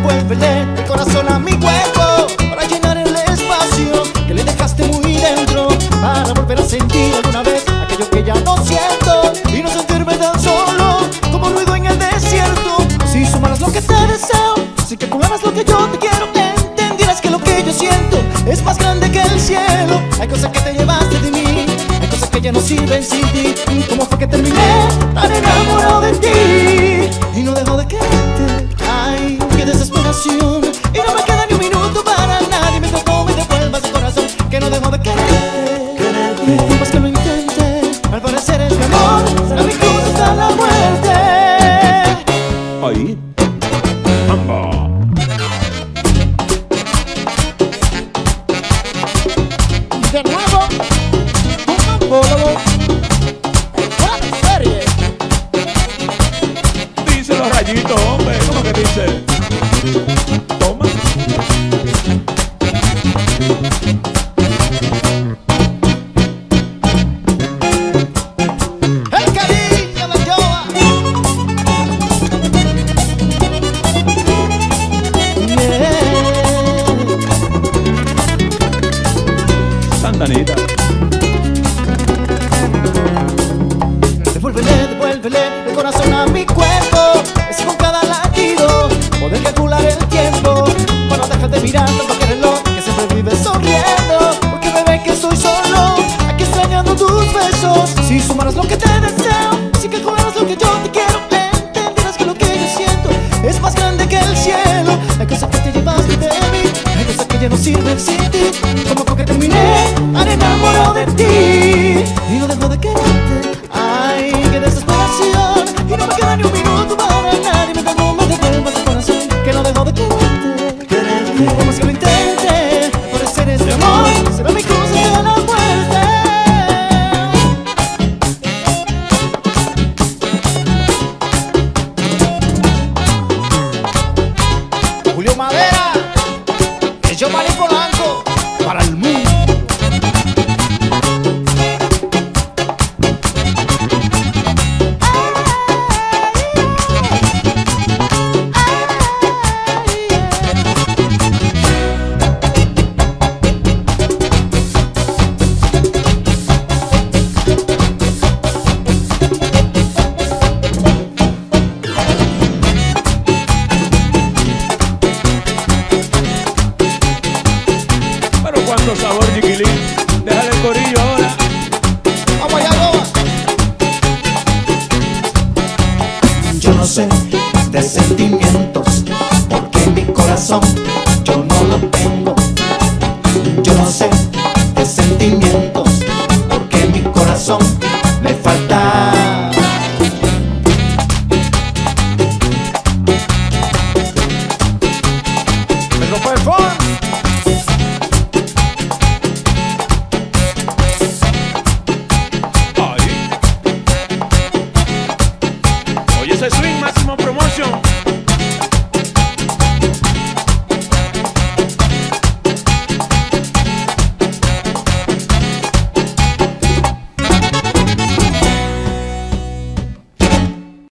devuélvele el corazón a mi cuerpo para llenar el espacio que le dejaste muy dentro, para volver a sentir alguna vez aquello que ya no siento y no sentirme tan solo como ruido en el desierto. Si sumaras lo que te deseo, si calcularas lo que yo te quiero, entendieras que lo que yo siento es más grande que el cielo. Hay cosas que te llevaste de mí, hay cosas que ya no sirven sin ti. ¿Cómo fue que terminé tan enamorado de ti y no dejo de quererte? Ay, qué desesperación, y no me queda ni un minuto para nadie mientras no me devuelvas el corazón que no dejo de quererte. Por más que lo intente, al parecer es mi amor, será mi cruz hasta la muerte. Ahí. Mambo. De nuevo, un mambólogo. ¡Fuera de serie! Dice los rayitos, hombre. ¿Cómo que dice? Toma. ¡El cariño de Yoa! Santanita. Devuélvele el corazón a mi cuerpo, es con cada latido poder calcular el tiempo, para dejar de mirar tanto que reloj que siempre vive sonriendo. Porque bebé que estoy solo, aquí extrañando tus besos. Si sumaras lo que te deseo, si calcularas lo que yo te quiero, entenderás que lo que yo siento es más grande que el cielo. Hay cosas que te llevaste de mí, hay cosas que ya no sirven sin ti. Como fue que terminé tan enamorado de ti y no dejo de quererte. Ay, qué desesperación, y no me queda ni un minuto para nadie mientras no me devuelvas el corazón que no dejo de quererte. Por más que lo intente, por ser este amor, será mi cruz hasta la muerte. Julio Madera, es yo Mari Polanco, para el mundo. Pero cuánto sabor, chiquilín. Déjale el corillo ahora. Vamos allá, Goa. Yo no sé de sentimientos, porque en mi corazón yo no lo tengo. Yo no sé de sentimientos, porque en mi corazón me falta. Pedro Perfón. Ahí. Oye ese swing.